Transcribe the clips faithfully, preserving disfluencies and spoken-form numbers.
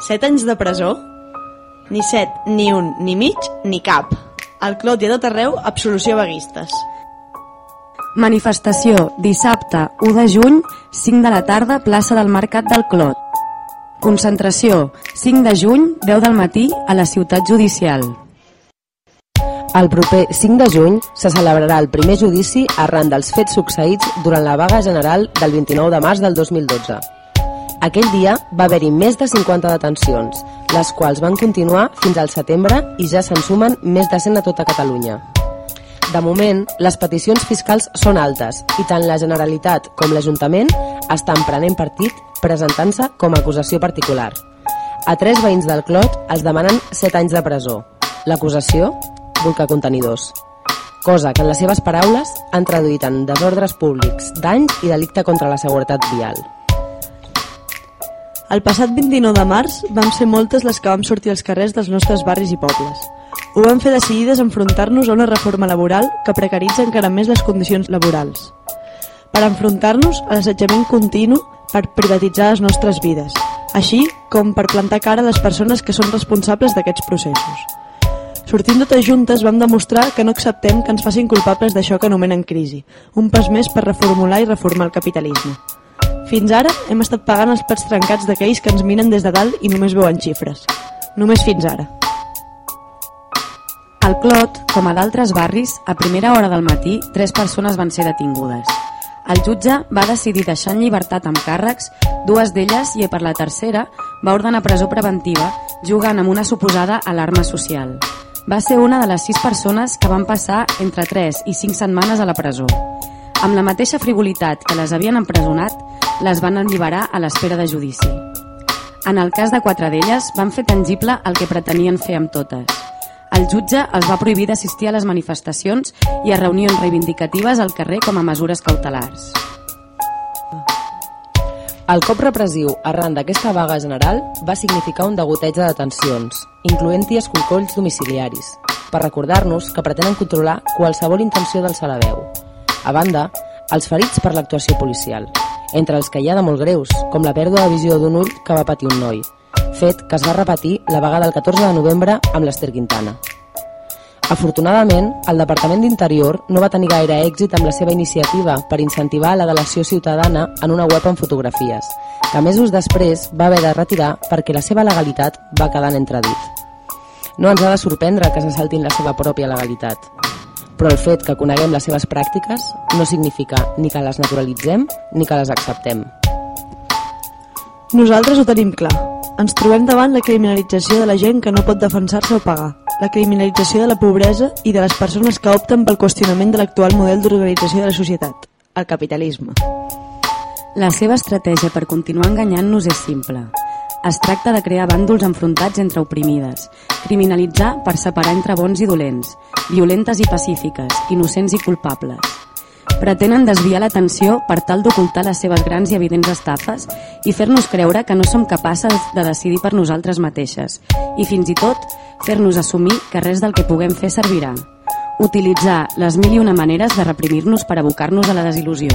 Set anys de presó? Ni set, ni un, ni mig, ni cap. Al Clot i a tot arreu, absolució vaguistes. Manifestació dissabte u de juny, cinc de la tarda, plaça del Mercat del Clot. Concentració cinc de juny, deu del matí, a la ciutat judicial. El proper cinc de juny se celebrarà el primer judici arran dels fets succeïts durant la vaga general del vint-i-nou de març del dos mil dotze. Aquell dia va haver-hi més de cinquanta detencions, les quals van continuar fins al setembre i ja se'n sumen més de cent a tota Catalunya. De moment, les peticions fiscals són altes i tant la Generalitat com l'Ajuntament estan prenent partit presentant-se com a acusació particular. A tres veïns del Clot els demanen set anys de presó. L'acusació, bolcar contenidors. Cosa que en les seves paraules han traduït en desordres públics, danys i delicte contra la seguretat vial. El passat vint-i-nou de març vam ser moltes les que vam sortir als carrers dels nostres barris i pobles. Ho vam fer decidides a enfrontar-nos a una reforma laboral que precaritza encara més les condicions laborals. Per enfrontar-nos a l'assetjament continu per privatitzar les nostres vides, així com per plantar cara a les persones que són responsables d'aquests processos. Sortint totes juntes vam demostrar que no acceptem que ens facin culpables d'això que anomenen crisi, un pas més per reformular i reformar el capitalisme. Fins ara hem estat pagant els plats trencats d'aquells que ens miren des de dalt i només veuen xifres. Només fins ara. Al Clot, com a d'altres barris, a primera hora del matí, tres persones van ser detingudes. El jutge va decidir deixar en llibertat amb càrrecs dues d'elles i per la tercera va ordenar presó preventiva jugant amb una suposada alarma social. Va ser una de les sis persones que van passar entre tres i cinc setmanes a la presó. Amb la mateixa frivolitat que les havien empresonat, les van alliberar a l'espera de judici. En el cas de quatre d'elles, van fer tangible el que pretenien fer amb totes. El jutge els va prohibir d'assistir a les manifestacions i a reunions reivindicatives al carrer com a mesures cautelars. El cop repressiu arran d'aquesta vaga general va significar un degoteig de detencions, incloent-hi escorcolls domiciliaris, per recordar-nos que pretenen controlar qualsevol intenció d'alçar la veu. A banda, els ferits per l'actuació policial, entre els que hi ha de molt greus, com la pèrdua de visió d'un ull que va patir un noi, fet que es va repetir la vaga del catorze de novembre amb l'Ester Quintana. Afortunadament, el Departament d'Interior no va tenir gaire èxit amb la seva iniciativa per incentivar la delació ciutadana en una web amb fotografies, que mesos després va haver de retirar perquè la seva legalitat va quedar en entredit. No ens ha de sorprendre que se saltin la seva pròpia legalitat, però el fet que coneguem les seves pràctiques no significa ni que les naturalitzem ni que les acceptem. Nosaltres ho tenim clar. Ens trobem davant la criminalització de la gent que no pot defensar-se o pagar, la criminalització de la pobresa i de les persones que opten pel qüestionament de l'actual model d'organització de la societat, el capitalisme. La seva estratègia per continuar enganyant-nos és simple. Es tracta de crear bàndols enfrontats entre oprimides, criminalitzar per separar entre bons i dolents, violentes i pacífiques, innocents i culpables. Pretenen desviar l'atenció per tal d'ocultar les seves grans i evidents estafes i fer-nos creure que no som capaces de decidir per nosaltres mateixes i fins i tot fer-nos assumir que res del que puguem fer servirà. Utilitzar les mil i una maneres de reprimir-nos per abocar-nos a la desil·lusió.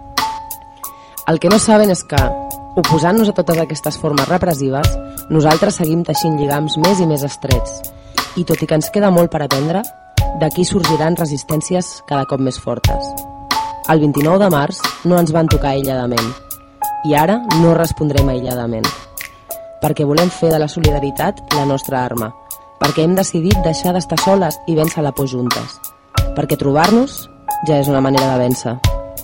El que no saben és que, oposant-nos a totes aquestes formes repressives, nosaltres seguim teixint lligams més i més estrets. I tot i que ens queda molt per aprendre, d'aquí sorgiran resistències cada cop més fortes. El vint-i-nou de març no ens van tocar aïlladament, i ara no respondrem aïlladament. Perquè volem fer de la solidaritat la nostra arma, perquè hem decidit deixar d'estar soles i vèncer la por juntes, perquè trobar-nos ja és una manera de vèncer.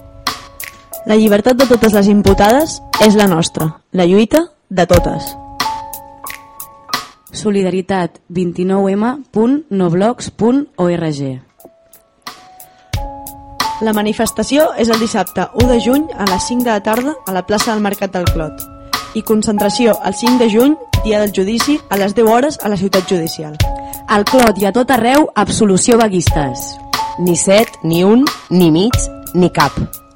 La llibertat de totes les imputades és la nostra, la lluita de totes. solidaritat vint i nou ema punt noblogs punt org. La manifestació és el dissabte u de juny a les cinc de la tarda a la plaça del Mercat del Clot i concentració el cinc de juny, dia del judici, a les deu hores a la ciutat judicial. Al Clot i a tot arreu, absolució vaguistes. Ni set, ni un, ni mig, ni cap.